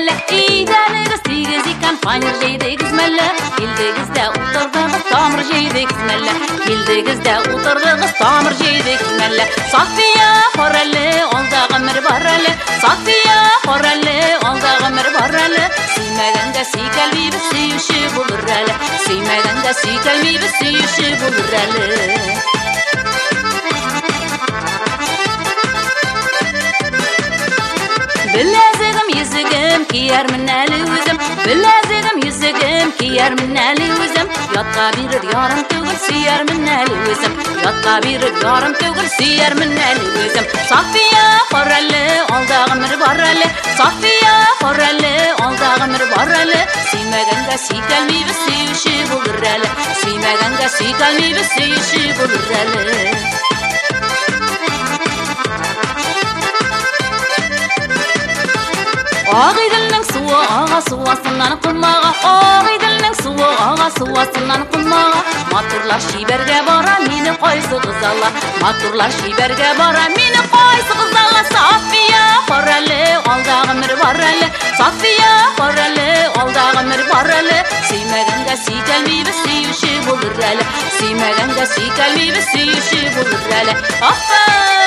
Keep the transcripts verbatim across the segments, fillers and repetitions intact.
мәлі. Идәнігіз тигіз екен, файнер жейдігіз мәлі. Келдігізді ұтырдығыз, тамыр жейдігіз мәлі. Келдігізді ұтырдығыз, тамыр жейдігіз мәлі. Сафия хорәлі, олдағы мір бар әлі. Сафия хорәлі, олдағы мір бар әлі. Сүймәгәндә сөйкәлмейбіз, сөйүші булыр әлі. Сүймәгәндә сөйкәлмейбіз, сөйүші булыр әлі. Біләзігім, езігім, киермін әлі өзім. Біләзігім, езігім, киермін әлі өзім. Ятқа берір ярым түгіл, сүйермін әлі өзім. Ятқа берір ярым түгіл, сүйермін әлі өзім. Сафия хорәлі, алдағы мір бар әлі. Сафия хорәлі, алдағы мір бар әлі. Сүймәгәндә сөйкәлмейбіз, сөйүші булыр әлі. Сүймәгәндә сөйкәлмейбіз, сөйүші булыр әлі. Ағи ділінің суы аға суасынан құмаға. Ағи ділінің суы аға суасынан құмаға. Матурлар шиберге бара, мені қойсы қызала. Матурлар шиберге бара, мені қойсы қызала. Сафия хорәлі, алдағы мір бар әлі. Сафия хорәлі, алдағы мір бар әлі. Сүймәгәндә сөйкәлмейбіз, сөйүші булыр әлі. Сүймәгәндә сөйкәлмейбіз, сөйүші булыр әлі. Апа!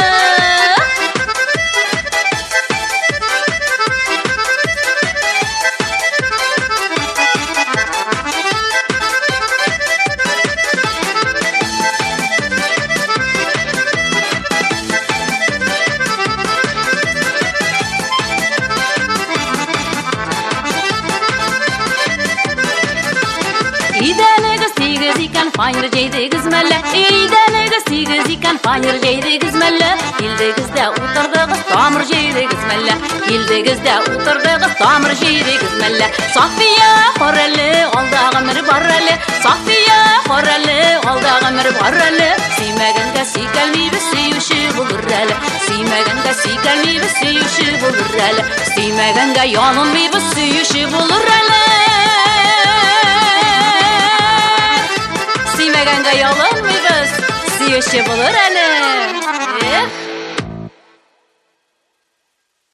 İdənigіз тигіз екен, файнер жейдігіз мәлі. Идәнігіз тигіз екен, файнер жейдігіз мәлі. Келдігізді ұтырдығыз, тамыр жейдігіз мәлі. Келдігізді ұтырдығыз, тамыр жейдігіз мәлі. Сафия хорәлі, алдағы мір бар әлі. Сафия хорәлі, алдағы мір бар әлі. Сүймәгәндә сөйкәлмейбіз, сөйүші булыр әлі. Сүймәгәндә сөйкәлмейбіз, сөйүші булыр әлі. Сүймәгәндә янылмайбыз, сөйүші булыр әлі. Сүймәгәндә ялынмайбыз, сөйүші булыр әлі.